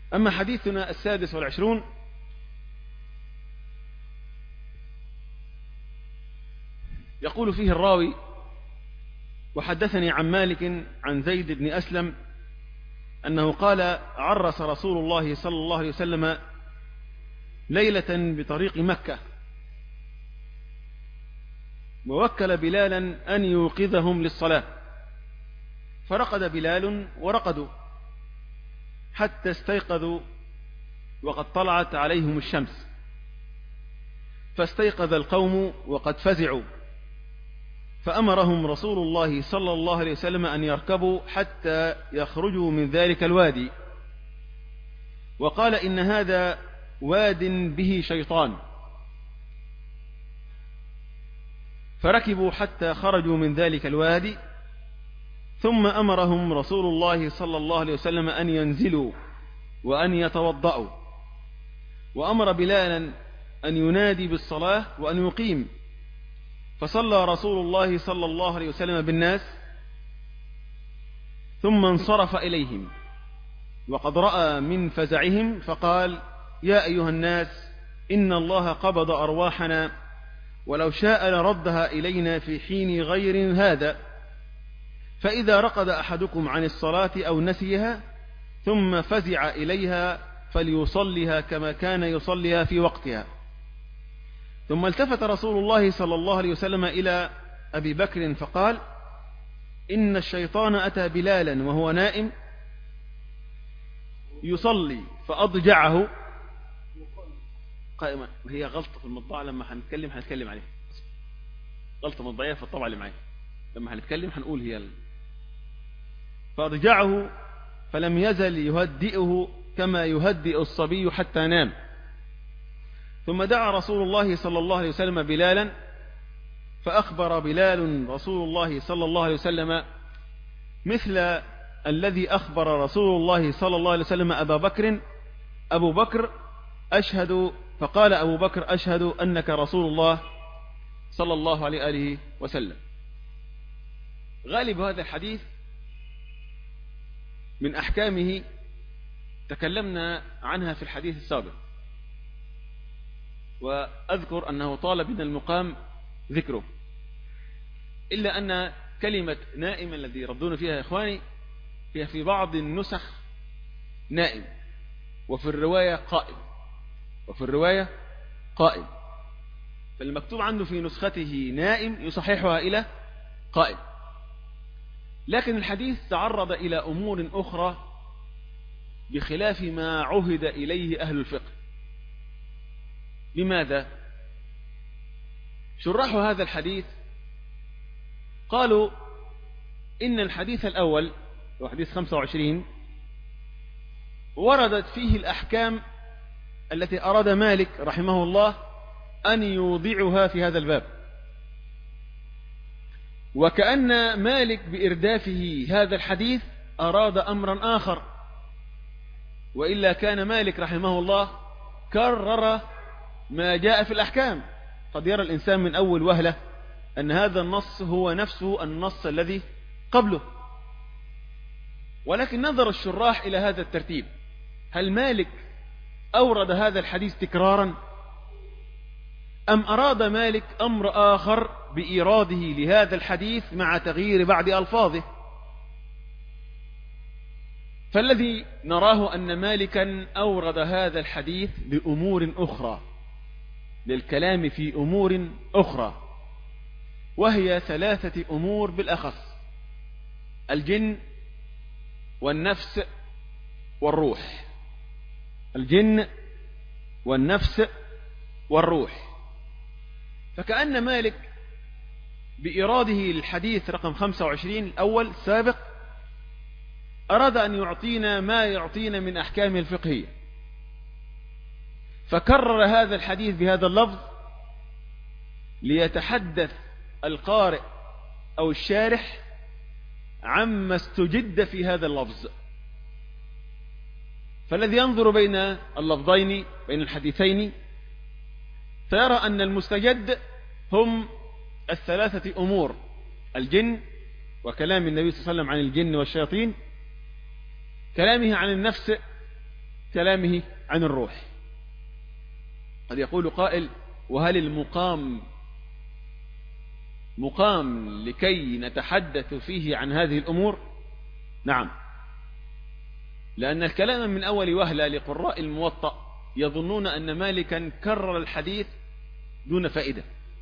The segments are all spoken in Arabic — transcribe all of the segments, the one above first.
أما حديثنا 26 يقول فيه الراوي: وحدثني عن مالك عن زيد بن أسلم أنه قال: عرس رسول الله صلى الله عليه وسلم ليلة بطريق مكة، ووكل بلالا أن يوقظهم للصلاة، فرقد بلال ورقدوا حتى استيقظوا وقد طلعت عليهم الشمس، فاستيقظ القوم وقد فزعوا، فأمرهم رسول الله صلى الله عليه وسلم أن يركبوا حتى يخرجوا من ذلك الوادي، وقال: إن هذا واد به شيطان. فركبوا حتى خرجوا من ذلك الوادي، ثم أمرهم رسول الله صلى الله عليه وسلم أن ينزلوا وأن يتوضأوا، وأمر بلالا أن ينادي بالصلاة وأن يقيم، فصلى رسول الله صلى الله عليه وسلم بالناس، ثم انصرف إليهم وقد رأى من فزعهم، فقال: يا أيها الناس، إن الله قبض أرواحنا، ولو شاء لردها إلينا في حين غير هذا، فإذا رقد أحدكم عن الصلاة أو نسيها ثم فزع إليها فليصلها كما كان يصليها في وقتها. ثم التفت رسول الله صلى الله عليه وسلم إلى أبي بكر فقال: إن الشيطان أتى بلالا وهو نائم يصلي فأضجعه قائما. وهي غلطة في المطبعة، لما هنتكلم عليها، غلطة مطبعية في الطبعة اللي معي، لما هنتكلم هنقول هي فأضجعه فلم يزل يهدئه كما يهدئ الصبي حتى نام. ثم دعا رسول الله صلى الله عليه وسلم بلالا، فأخبر بلال رسول الله صلى الله عليه وسلم مثل الذي أخبر رسول الله صلى الله عليه وسلم أبو بكر أشهد، فقال أبو بكر: أشهد أنك رسول الله صلى الله عليه وسلم. غالب هذا الحديث من أحكامه تكلمنا عنها في الحديث السابق، وأذكر أنه طال بنا المقام ذكره، إلا أن كلمة نائم الذي يردون فيها يا إخواني فيها في بعض النسخ نائم، وفي الرواية قائم، فالمكتوب عنه في نسخته نائم يصححها إلى قائم. لكن الحديث تعرض إلى أمور أخرى بخلاف ما عهد إليه أهل الفقه. لماذا؟ شراح هذا الحديث قالوا إن الحديث الأول وحديث 25 وردت فيه الأحكام التي أراد مالك رحمه الله أن يوضعها في هذا الباب، وكأن مالك بإردافه هذا الحديث أراد أمرا آخر، وإلا كان مالك رحمه الله كرر ما جاء في الأحكام. قد يرى الإنسان من أول وهلة أن هذا النص هو نفسه النص الذي قبله، ولكن نظر الشراح إلى هذا الترتيب: هل مالك أورد هذا الحديث تكرارا، أم أراد مالك أمر آخر بإيراده لهذا الحديث مع تغيير بعض ألفاظه؟ فالذي نراه أن مالكا أورد هذا الحديث لأمور أخرى، للكلام في أمور أخرى، وهي 3 أمور بالأخص: الجن والنفس والروح. الجن والنفس والروح. فكأن مالك بإراده الحديث رقم 25 الأول السابق أراد أن يعطينا ما يعطينا من أحكام الفقهية، فكرر هذا الحديث بهذا اللفظ ليتحدث القارئ أو الشارح عما استجد في هذا اللفظ. فالذي ينظر بين اللفظين بين الحديثين فيرى أن المستجد هم 3 أمور: الجن، وكلام النبي صلى الله عليه وسلم عن الجن والشياطين، كلامه عن النفس كلامه عن الروح. قد يقول قائل: وهل المقام مقام لكي نتحدث فيه عن هذه الأمور؟ نعم، لأن الكلام من أول وهلة لقراء الموطأ يظنون أن مالكا كرر الحديث دون فائدة،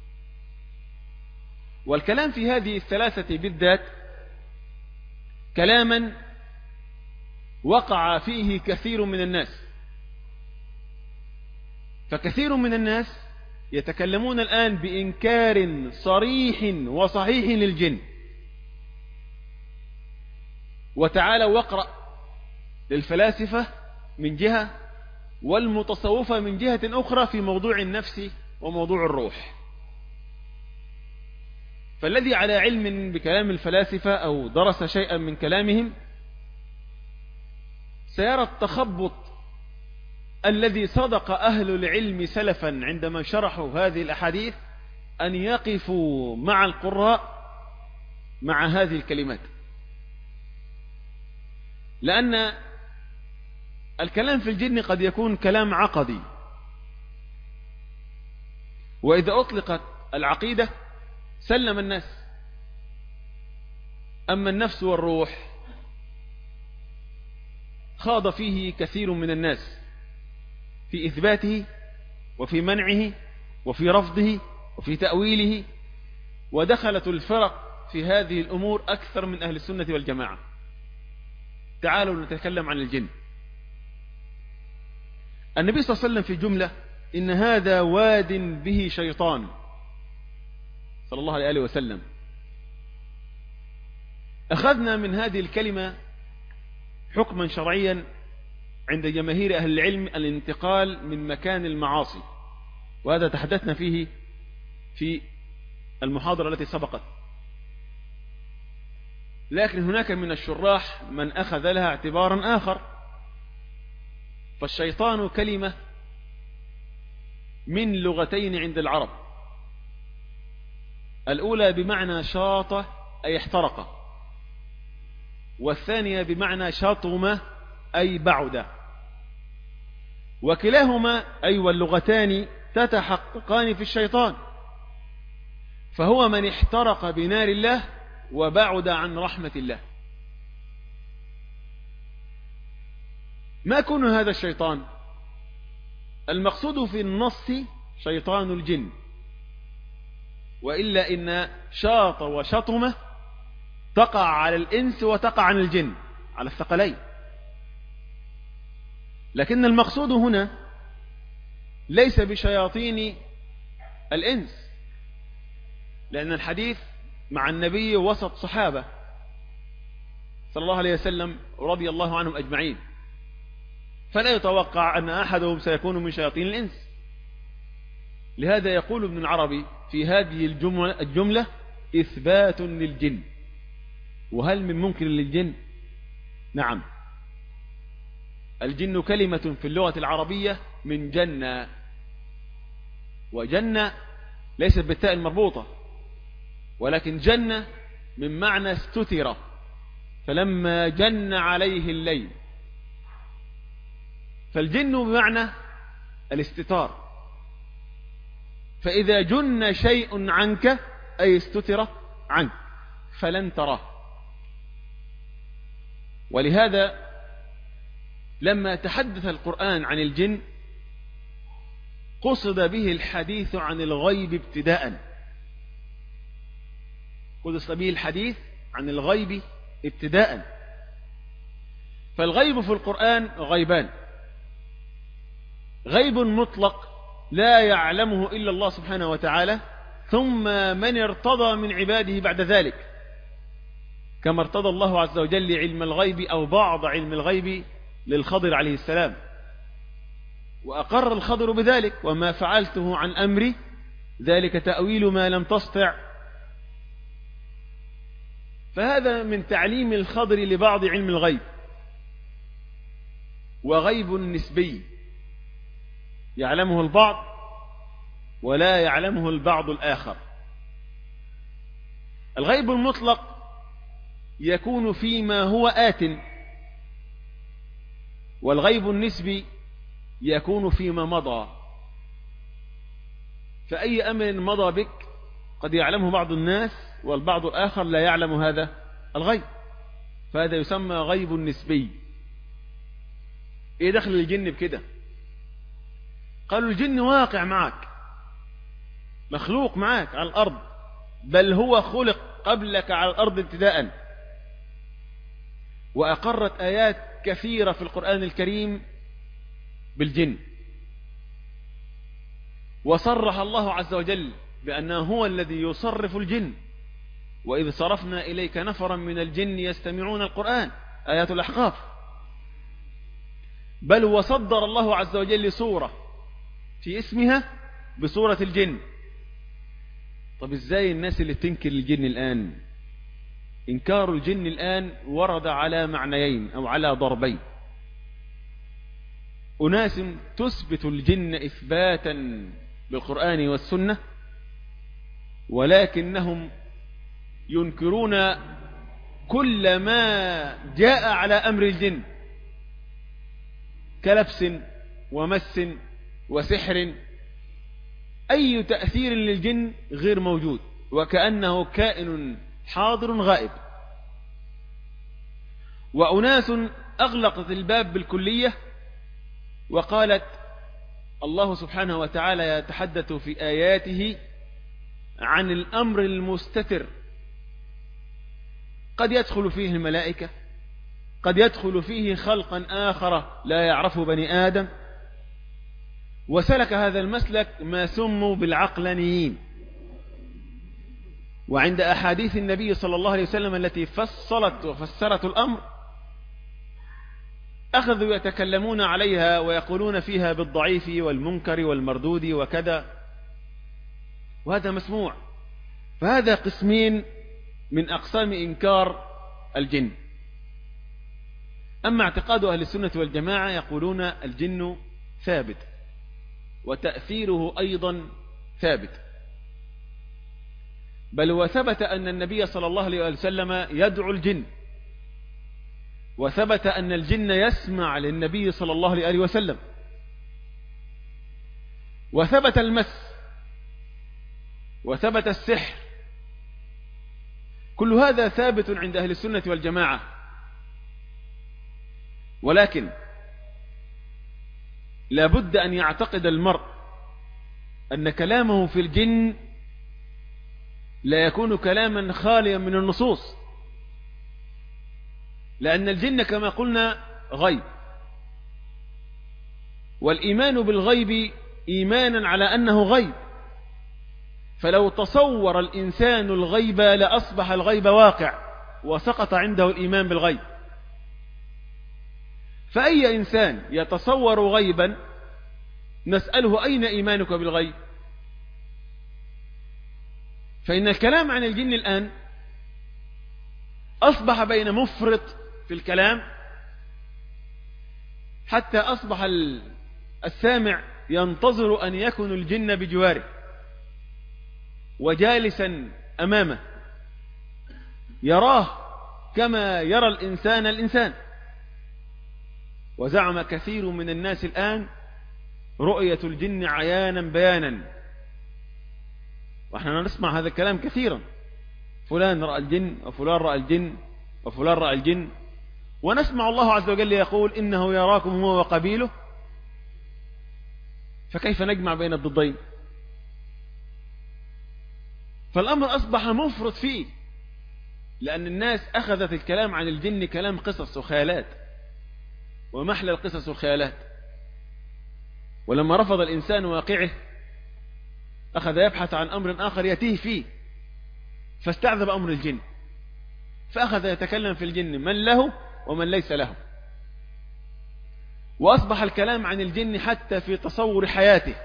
والكلام في هذه الثلاثة بالذات كلاما وقع فيه كثير من الناس، فكثير من الناس يتكلمون الآن بإنكار صريح وصحيح للجن. وتعالى واقرأ للفلاسفة من جهة والمتصوفة من جهة أخرى في موضوع النفس وموضوع الروح. فالذي على علم بكلام الفلاسفة أو درس شيئا من كلامهم سيرى التخبط الذي صدق أهل العلم سلفا عندما شرحوا هذه الأحاديث أن يقفوا مع القراء مع هذه الكلمات، لأن الكلام في الجن قد يكون كلام عقدي، وإذا أطلقت العقيدة سلم الناس. أما النفس والروح خاض فيه كثير من الناس في إثباته وفي منعه وفي رفضه وفي تأويله، ودخلت الفرق في هذه الأمور أكثر من أهل السنة والجماعة. تعالوا نتكلم عن الجن. النبي صلى الله عليه وسلم في جملة: إن هذا واد به شيطان، صلى الله عليه وسلم. أخذنا من هذه الكلمة حكما شرعيا عند جماهير أهل العلم الانتقال من مكان المعاصي، وهذا تحدثنا فيه في المحاضرة التي سبقت. لكن هناك من الشراح من أخذ لها اعتبارا آخر. فالشيطان كلمة من لغتين عند العرب، الأولى بمعنى شاط أي احترق، والثانية بمعنى شطم أي بعد، وكلاهما أي واللغتان تتحققان في الشيطان، فهو من احترق بنار الله وبعد عن رحمة الله. ما كون هذا الشيطان؟ المقصود في النص شيطان الجن، وإلا إن شاط وشطمة تقع على الإنس وتقع عن الجن، على الثقلين. لكن المقصود هنا ليس بشياطين الإنس، لأن الحديث مع النبي وسط صحابة صلى الله عليه وسلم رضي الله عنهم أجمعين، فلا يتوقع أن أحدهم سيكون من شياطين الإنس. لهذا يقول ابن العربي في هذه الجملة إثبات للجن. وهل من ممكن للجن؟ نعم، الجن كلمة في اللغة العربية من جنة، وجنة ليست بالتاء المربوطة، ولكن جنة من معنى استتر، فلما جن عليه الليل، فالجن بمعنى الاستتار. فإذا جن شيء عنك أي استتر عنك فلن تراه. ولهذا لما تحدث القرآن عن الجن قصد به الحديث عن الغيب ابتداء، قصد به الحديث عن الغيب ابتداء. فالغيب في القرآن غيبان: غيب مطلق لا يعلمه إلا الله سبحانه وتعالى، ثم من ارتضى من عباده بعد ذلك، كما ارتضى الله عز وجل علم الغيب أو بعض علم الغيب للخضر عليه السلام، وأقر الخضر بذلك: وما فعلته عن أمري ذلك تأويل ما لم تستطع. فهذا من تعليم الخضر لبعض علم الغيب. وغيب نسبي يعلمه البعض ولا يعلمه البعض الآخر. الغيب المطلق يكون فيما هو آت، والغيب النسبي يكون فيما مضى، فأي أمر مضى بك قد يعلمه بعض الناس والبعض الآخر لا يعلم هذا الغيب، فهذا يسمى غيب نسبي. ايه دخل الجن بكده؟ قالوا الجن واقع معك، مخلوق معك على الأرض، بل هو خلق قبلك على الأرض ابتداء. وأقرت آيات كثيرة في القرآن الكريم بالجن، وصرح الله عز وجل بأنه هو الذي يصرف الجن، وإذ صرفنا إليك نفرا من الجن يستمعون القرآن، آيات الأحقاف. بل وصدر الله عز وجل سورة في اسمها بسورة الجن. طب ازاي الناس اللي تنكر الجن الآن؟ إنكار الجن الآن ورد على معنيين أو على ضربين. أناس تثبت الجن إثباتا بالقرآن والسنة، ولكنهم ينكرون كل ما جاء على أمر الجن كلبس ومس وسحر. أي تأثير للجن غير موجود، وكأنه كائن حاضر غائب. وأناس أغلقت الباب بالكلية وقالت الله سبحانه وتعالى يتحدث في آياته عن الأمر المستتر، قد يدخل فيه الملائكة، قد يدخل فيه خلقا آخر لا يعرفه بني آدم. وسلك هذا المسلك ما سموا بالعقلانيين. وعند أحاديث النبي صلى الله عليه وسلم التي فصلت وفسرت الأمر أخذوا يتكلمون عليها ويقولون فيها بالضعيف والمنكر والمردود وكذا، وهذا مسموع. فهذا قسمين من أقسام إنكار الجن. أما اعتقاد أهل السنة والجماعة يقولون الجن ثابت، وتأثيره أيضا ثابت. بل وثبت أن النبي صلى الله عليه وسلم يدعو الجن، وثبت أن الجن يسمع للنبي صلى الله عليه وسلم، وثبت المس، وثبت السحر. كل هذا ثابت عند أهل السنة والجماعة. ولكن لا بد أن يعتقد المرء أن كلامه في الجن لا يكون كلاما خاليا من النصوص، لأن الجن كما قلنا غيب، والإيمان بالغيب إيمانا على أنه غيب. فلو تصور الإنسان الغيب لأصبح الغيب واقع وسقط عنده الإيمان بالغيب. فأي إنسان يتصور غيبا نسأله أين إيمانك بالغيب؟ فإن الكلام عن الجن الآن أصبح بين مفرط في الكلام، حتى أصبح السامع ينتظر أن يكون الجن بجواره وجالسا أمامه يراه كما يرى الإنسان. وزعم كثير من الناس الآن رؤية الجن عيانا بيانا، وإحنا نسمع هذا الكلام كثيرا، فلان رأى الجن وفلان رأى الجن وفلان رأى الجن، ونسمع الله عز وجل يقول إنه يراكم هو وقبيله. فكيف نجمع بين الضدين؟ فالأمر أصبح مفرط فيه، لأن الناس أخذت الكلام عن الجن كلام قصص وخيالات، ومحل القصص والخيالات. ولما رفض الإنسان واقعه أخذ يبحث عن أمر آخر يتيه فيه، فاستعذب أمر الجن، فأخذ يتكلم في الجن من له ومن ليس له. وأصبح الكلام عن الجن حتى في تصور حياته.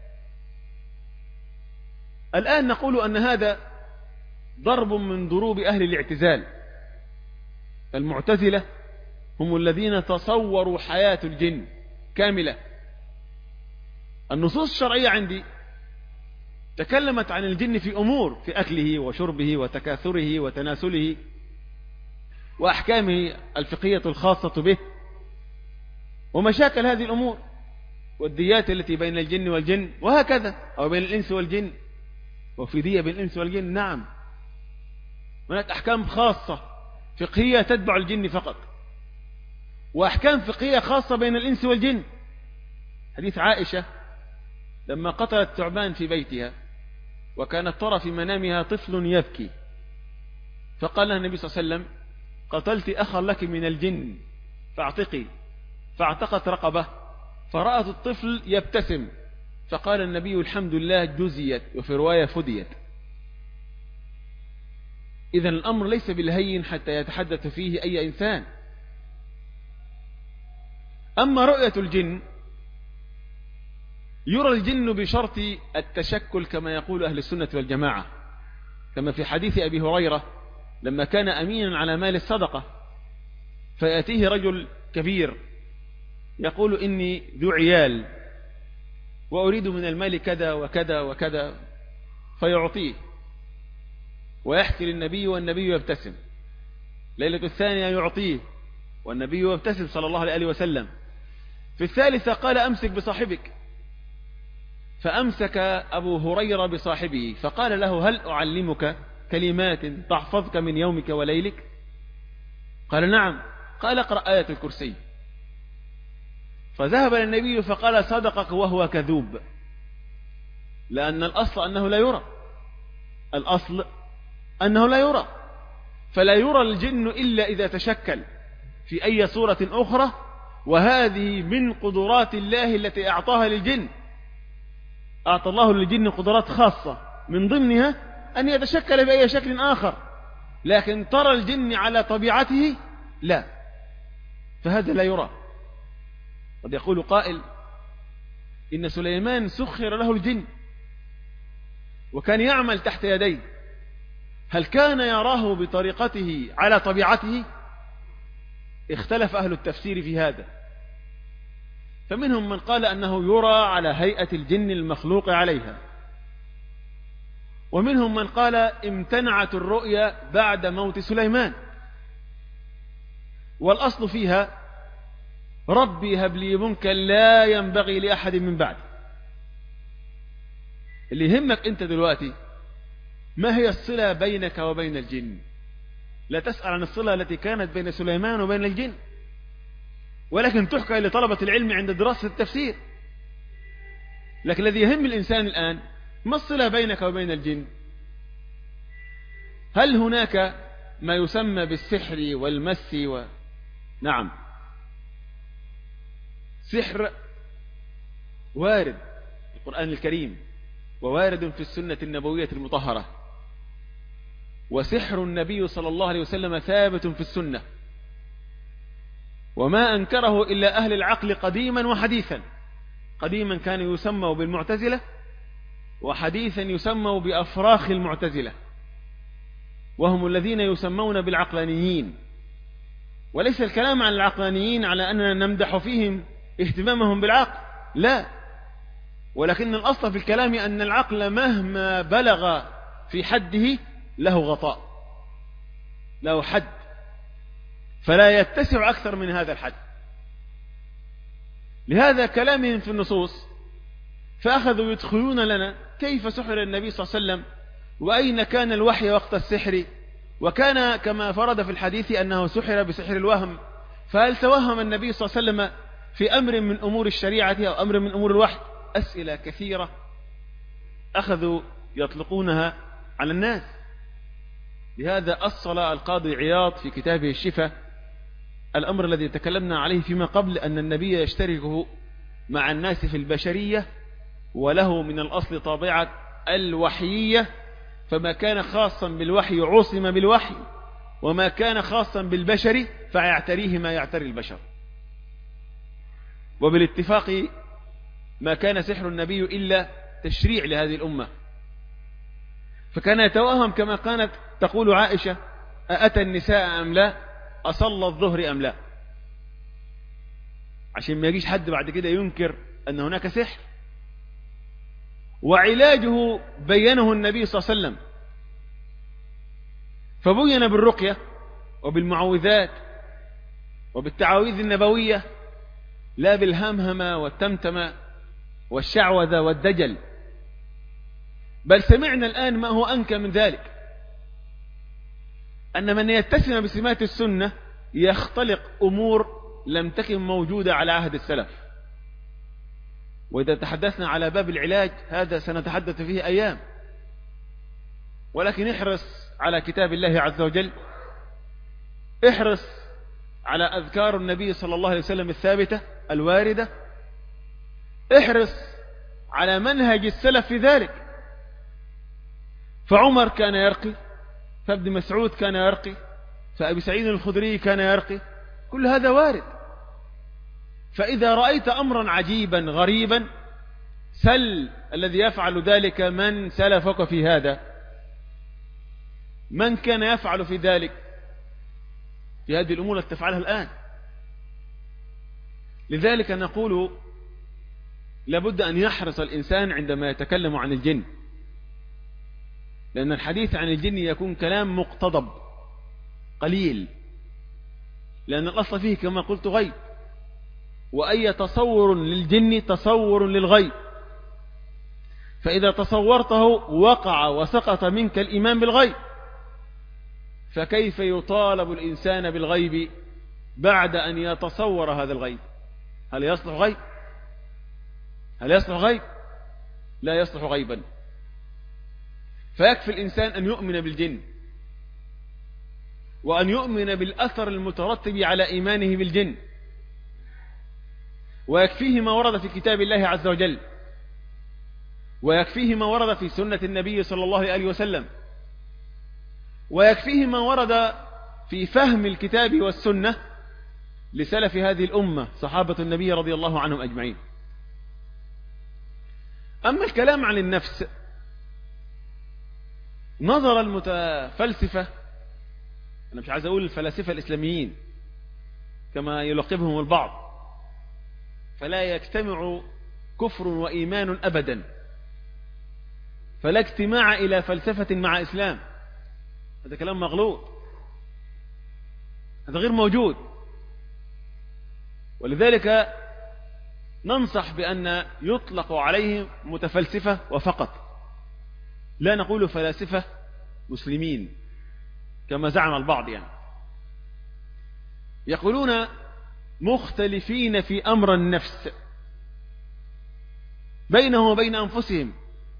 الآن نقول أن هذا ضرب من ضروب أهل الاعتزال. المعتزلة هم الذين تصوروا حياة الجن كاملة. النصوص الشرعية عندي تكلمت عن الجن في أمور، في أكله وشربه وتكاثره وتناسله وأحكامه الفقهية الخاصة به، ومشاكل هذه الأمور والديات التي بين الجن والجن وهكذا، أو بين الإنس والجن. وفي دية بين الإنس والجن، نعم، هناك أحكام خاصة فقهية تتبع الجن فقط، وأحكام فقهية خاصة بين الإنس والجن. حديث عائشة لما قتلت ثعبان في بيتها وكانت ترى في منامها طفل يبكي، فقال لها النبي صلى الله عليه وسلم: قتلت أخا لك من الجن فاعتقي، فاعتقت رقبة، فرأت الطفل يبتسم، فقال النبي: الحمد لله جزيت، وفي رواية فديت. إذن الأمر ليس بالهين حتى يتحدث فيه أي إنسان. أما رؤية الجن، يرى الجن بشرط التشكل كما يقول أهل السنة والجماعة، كما في حديث أبي هريرة لما كان أمينا على مال الصدقة، فيأتيه رجل كبير يقول: إني ذو عيال وأريد من المال كذا وكذا وكذا، فيعطيه ويحكي للنبي والنبي يبتسم. ليلة الثانية يعطيه والنبي يبتسم صلى الله عليه وسلم. في الثالثة قال: أمسك بصاحبك، فأمسك أبو هريرة بصاحبه فقال له: هل أعلمك كلمات تحفظك من يومك وليلك؟ قال: نعم. قال: اقرأ آية الكرسي. فذهب للنبي فقال: صدقك وهو كذوب، لأن الأصل أنه لا يرى، الأصل أنه لا يرى، فلا يرى الجن إلا إذا تشكل في أي صورة أخرى، وهذه من قدرات الله التي أعطاها للجن. أعطى الله للجن قدرات خاصة، من ضمنها أن يتشكل بأي شكل آخر، لكن ترى الجن على طبيعته لا، فهذا لا يرى. قد يقول قائل: إن سليمان سخر له الجن وكان يعمل تحت يديه، هل كان يراه بطريقته على طبيعته؟ اختلف أهل التفسير في هذا، فمنهم من قال أنه يرى على هيئة الجن المخلوق عليها، ومنهم من قال امتنعت الرؤيا بعد موت سليمان، والأصل فيها: ربي هب لي ملكا لا ينبغي لأحد من بعد. اللي يهمك أنت دلوقتي ما هي الصلة بينك وبين الجن، لا تسأل عن الصلة التي كانت بين سليمان وبين الجن، ولكن تحكى لطلبة العلم عند دراسة التفسير. لكن الذي يهم الإنسان الآن ما الصلة بينك وبين الجن؟ هل هناك ما يسمى بالسحر والمس نعم، سحر وارد في القرآن الكريم ووارد في السنة النبوية المطهرة، وسحر النبي صلى الله عليه وسلم ثابت في السنة، وما أنكره إلا أهل العقل قديما وحديثا. قديما كانوا يسموا بالمعتزلة، وحديثا يسموا بأفراخ المعتزلة، وهم الذين يسمون بالعقلانيين. وليس الكلام عن العقلانيين على أننا نمدح فيهم اهتمامهم بالعقل، لا، ولكن الأصل في الكلام أن العقل مهما بلغ في حده له غطاء، له حد، فلا يتسع أكثر من هذا الحد. لهذا كلامهم في النصوص فأخذوا يدخلون لنا كيف سحر النبي صلى الله عليه وسلم، وأين كان الوحي وقت السحر، وكان كما فرد في الحديث أنه سحر بسحر الوهم، فهل توهم النبي صلى الله عليه وسلم في أمر من أمور الشريعة أو أمر من أمور الوحي؟ أسئلة كثيرة أخذوا يطلقونها على الناس. لهذا أصل القاضي عياض في كتابه الشفاء الأمر الذي تكلمنا عليه فيما قبل، أن النبي يشتركه مع الناس في البشرية، وله من الأصل طابعة الوحيية، فما كان خاصا بالوحي عصم بالوحي، وما كان خاصا بالبشر فيعتريه ما يعتري البشر. وبالاتفاق ما كان سحر النبي إلا تشريع لهذه الأمة، فكان يتوهم كما كانت تقول عائشة: أأتى النساء أم لا، أصلى الظهر أم لا، عشان ما يجيش حد بعد كده ينكر أن هناك سحر. وعلاجه بينه النبي صلى الله عليه وسلم، فبين بالرقية وبالمعوذات وبالتعاويذ النبوية لا بالهمهمة والتمتمة والشعوذة والدجل، بل سمعنا الآن ما هو أنكى من ذلك، أن من يتسم بسمات السنة يختلق أمور لم تكن موجودة على عهد السلف. وإذا تحدثنا على باب العلاج هذا سنتحدث فيه أيام، ولكن احرص على كتاب الله عز وجل، احرص على أذكار النبي صلى الله عليه وسلم الثابتة الواردة، احرص على منهج السلف في ذلك. فعمر كان يرقي، فابن مسعود كان يرقي، فأبي سعيد الخدري كان يرقي، كل هذا وارد. فإذا رأيت أمرا عجيبا غريبا سل الذي يفعل ذلك من سلفك في هذا، من كان يفعل في ذلك في هذه الأمور التي تفعلها الآن. لذلك نقول لابد أن يحرص الإنسان عندما يتكلم عن الجن، لأن الحديث عن الجن يكون كلام مقتضب قليل، لأن الأصل فيه كما قلت غيب، وأي تصور للجن تصور للغيب، فإذا تصورته وقع وسقط منك الإيمان بالغيب، فكيف يطالب الإنسان بالغيب بعد أن يتصور هذا الغيب؟ هل يصلح غيب؟ هل يصلح غيب؟ لا يصلح غيبا. فيكفي الإنسان أن يؤمن بالجن، وأن يؤمن بالأثر المترتب على إيمانه بالجن، ويكفيه ما ورد في كتاب الله عز وجل، ويكفيه ما ورد في سنة النبي صلى الله عليه وسلم، ويكفيه ما ورد في فهم الكتاب والسنة لسلف هذه الأمة صحابة النبي رضي الله عنهم أجمعين. أما الكلام عن النفس، نظر المتفلسفة، أنا مش عايز أقول الفلاسفة الإسلاميين كما يلقبهم البعض، فلا يجتمع كفر وإيمان أبدا، فلا اجتماع إلى فلسفة مع إسلام، هذا كلام مغلوط، هذا غير موجود. ولذلك ننصح بأن يطلق عليهم متفلسفة وفقط، لا نقول فلاسفة مسلمين كما زعم البعض. يعني يقولون مختلفين في أمر النفس بينه وبين أنفسهم.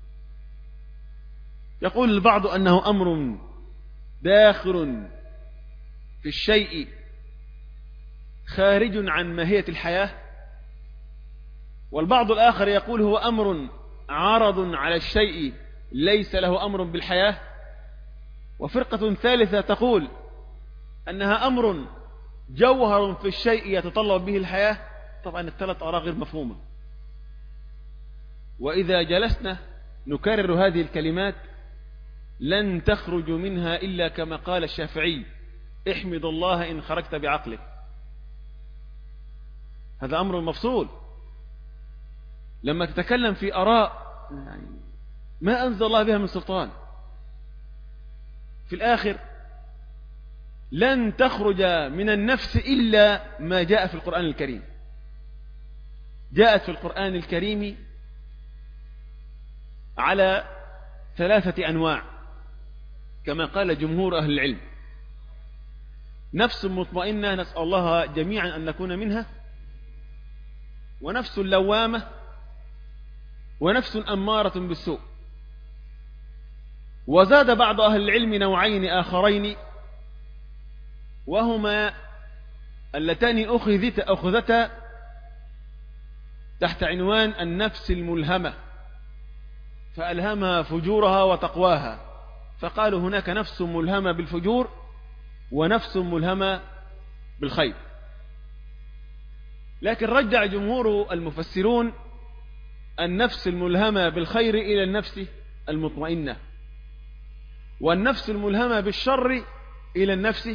يقول البعض أنه أمر داخل في الشيء خارج عن ماهية الحياة، والبعض الآخر يقول هو أمر عارض على الشيء ليس له أمر بالحياة، وفرقة ثالثة تقول أنها أمر جوهر في الشيء يتطلب به الحياة. طبعا الثلاث آراء غير مفهومة، وإذا جلسنا نكرر هذه الكلمات لن تخرج منها إلا كما قال الشافعي: احمد الله إن خرجت بعقلك. هذا أمر مفصول. لما تتكلم في آراء ما أنزل الله بها من سلطان، في الآخر لن تخرج من النفس إلا ما جاء في القرآن الكريم. جاءت في القرآن الكريم على 3 أنواع كما قال جمهور أهل العلم: نفس مطمئنة، نسأل الله جميعا أن نكون منها، ونفس لوامة، ونفس أمارة بالسوء. وزاد بعض أهل العلم نوعين آخرين، وهما اللتان أخذتا تحت عنوان النفس الملهمة، فألهمها فجورها وتقواها، فقالوا هناك نفس ملهمة بالفجور ونفس ملهمة بالخير. لكن رجع جمهور المفسرون النفس الملهمة بالخير إلى النفس المطمئنة، والنفس الملهمة بالشر إلى النفس.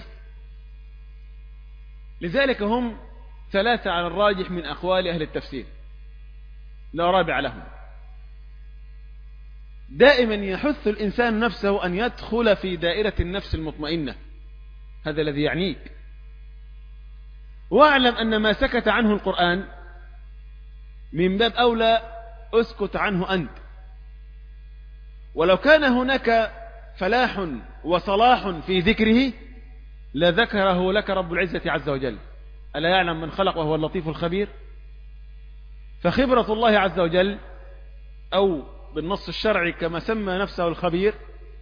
لذلك هم 3 على الراجح من أقوال أهل التفسير، لا رابع لهم. دائما يحث الإنسان نفسه أن يدخل في دائرة النفس المطمئنة، هذا الذي يعنيك. واعلم أن ما سكت عنه القرآن من باب أولى أسكت عنه أنت. ولو كان هناك فلاح وصلاح في ذكره لذكره لك رب العزة عز وجل. ألا يعلم من خلق وهو اللطيف الخبير؟ فخبرة الله عز وجل، أو بالنص الشرعي كما سمى نفسه الخبير،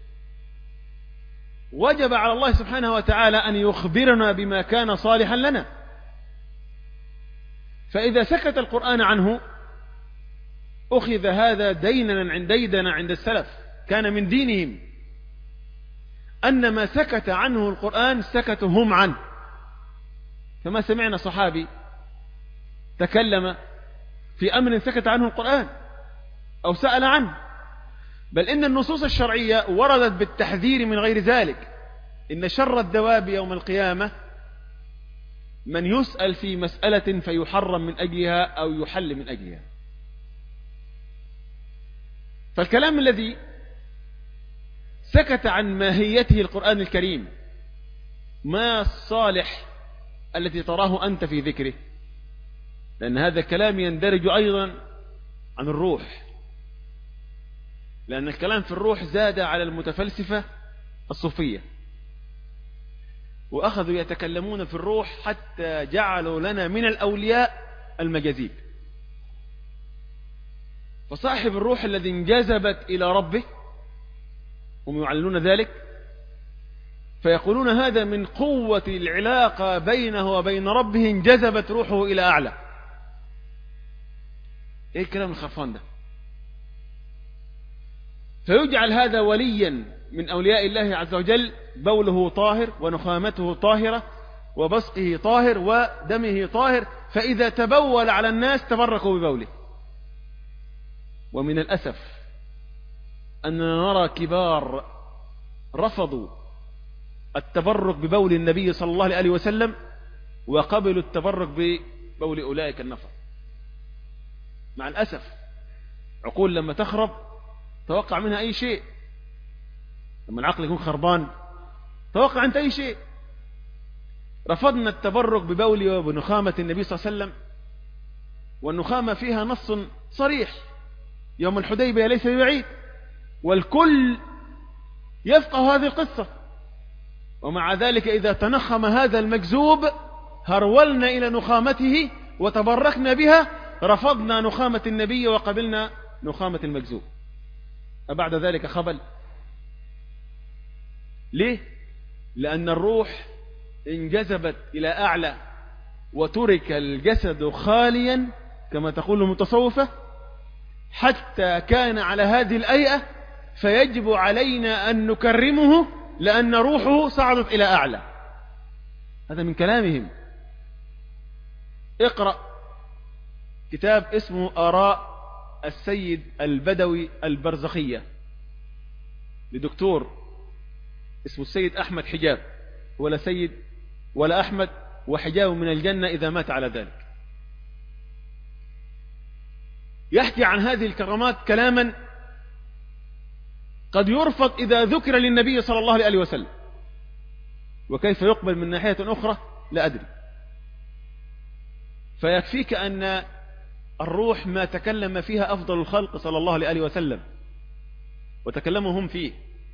وجب على الله سبحانه وتعالى أن يخبرنا بما كان صالحا لنا. فإذا سكت القرآن عنه أخذ هذا ديدنا عند السلف، كان من دينهم أن ما سكت عنه القرآن سكتوا هم عنه. فما سمعنا صحابي تكلم في أمر سكت عنه القرآن أو سأل عنه، بل إن النصوص الشرعية وردت بالتحذير من غير ذلك. إن شر الدواب يوم القيامة من يسأل في مسألة فيحرم من أجلها أو يحل من أجلها. فالكلام الذي سكت عن ماهيته القرآن الكريم، ما الصالح التي تراه أنت في ذكره؟ لأن هذا الكلام يندرج أيضا عن الروح، لأن الكلام في الروح زاد على المتفلسفة الصوفية، وأخذوا يتكلمون في الروح حتى جعلوا لنا من الأولياء المجاذيب. فصاحب الروح الذي انجذبت إلى ربه هم يعلنون ذلك، فيقولون هذا من قوة العلاقة بينه وبين ربه انجذبت روحه إلى أعلى. إيه الكلام الخرفان ده؟ فيجعل هذا وليا من أولياء الله عز وجل، بوله طاهر ونخامته طاهرة وبصقه طاهر ودمه طاهر، فإذا تبول على الناس تبركوا ببوله. ومن الأسف أننا نرى كبار رفضوا التبرك ببول النبي صلى الله عليه وسلم وقبلوا التبرك ببول أولئك النفر. مع الأسف عقول لما تخرب توقع منها أي شيء. لما العقل يكون خربان توقع أنت أي شيء. رفضنا التبرك ببول وبنخامة النبي صلى الله عليه وسلم، والنخامة فيها نص صريح يوم الحديبية ليس ببعيد، والكل يفقه هذه القصة. ومع ذلك إذا تنخم هذا المكذوب هرولنا إلى نخامته وتبركنا بها، رفضنا نخامة النبي وقبلنا نخامة المكذوب. أبعد ذلك خبل؟ ليه؟ لأن الروح انجذبت إلى أعلى وترك الجسد خاليا كما تقول المتصوفة حتى كان على هذه الأيئة، فيجب علينا أن نكرمه لأن روحه صعدت إلى أعلى. هذا من كلامهم. اقرأ كتاب اسمه آراء السيد البدوي البرزخية لدكتور اسمه السيد أحمد حجاب، ولا سيد ولا أحمد، وحجاب من الجنة إذا مات على ذلك. يحكي عن هذه الكرامات كلاما قد يرفض إذا ذكر للنبي صلى الله عليه وسلم، وكيف يقبل من ناحية أخرى لا أدري. فيكفيك أن الروح ما تكلم فيها أفضل الخلق صلى الله عليه وسلم وتكلموا هم فيه.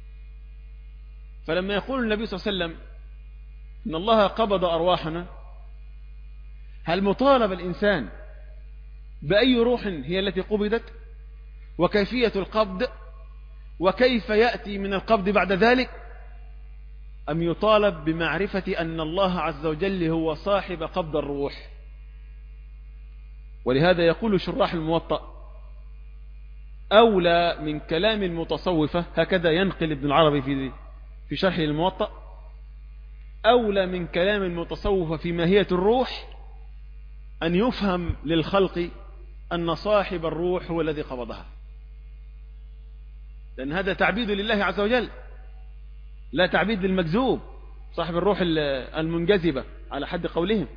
فلما يقول النبي صلى الله عليه وسلم إن الله قبض أرواحنا، هل مطالب الإنسان بأي روح هي التي قبضت، وكيفية القبض، وكيف يأتي من القبض بعد ذلك، أم يطالب بمعرفة أن الله عز وجل هو صاحب قبض الروح؟ ولهذا يقول شراح الموطأ أولى من كلام المتصوفة، هكذا ينقل ابن العربي في شرحه الموطأ، أولى من كلام المتصوفة في ماهية الروح أن يفهم للخلق أن صاحب الروح هو الذي قبضها، لأن هذا تعبيد لله عز وجل لا تعبيد للمكذوب صاحب الروح المنجذبة على حد قولهم.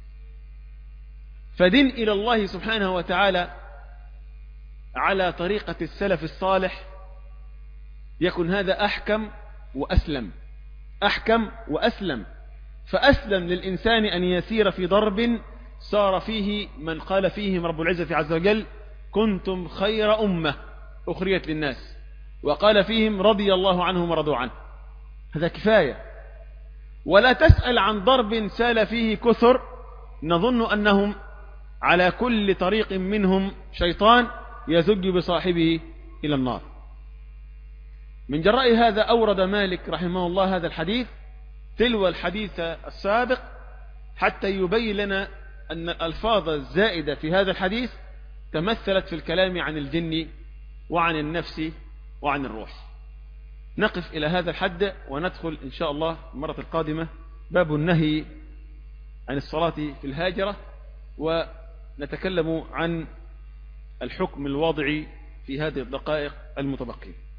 فدين إلى الله سبحانه وتعالى على طريقة السلف الصالح يكون هذا أحكم وأسلم، أحكم وأسلم. فأسلم للإنسان أن يسير في ضرب صار فيه من قال فيهم رب العزة عز وجل كنتم خير أمة أخرجت للناس، وقال فيهم رضي الله عنهم ورضوا عنه. هذا كفاية. ولا تسأل عن ضرب سال فيه كثر نظن أنهم على كل طريق منهم شيطان يزج بصاحبه إلى النار. من جراء هذا أورد مالك رحمه الله هذا الحديث تلو الحديث السابق حتى يبين لنا أن الألفاظ الزائدة في هذا الحديث تمثلت في الكلام عن الجن وعن النفس وعن الروح. نقف إلى هذا الحد وندخل إن شاء الله المرة القادمة باب النهي عن الصلاة في الهاجرة، ونتكلم عن الحكم الواضعي في هذه الدقائق المتبقية.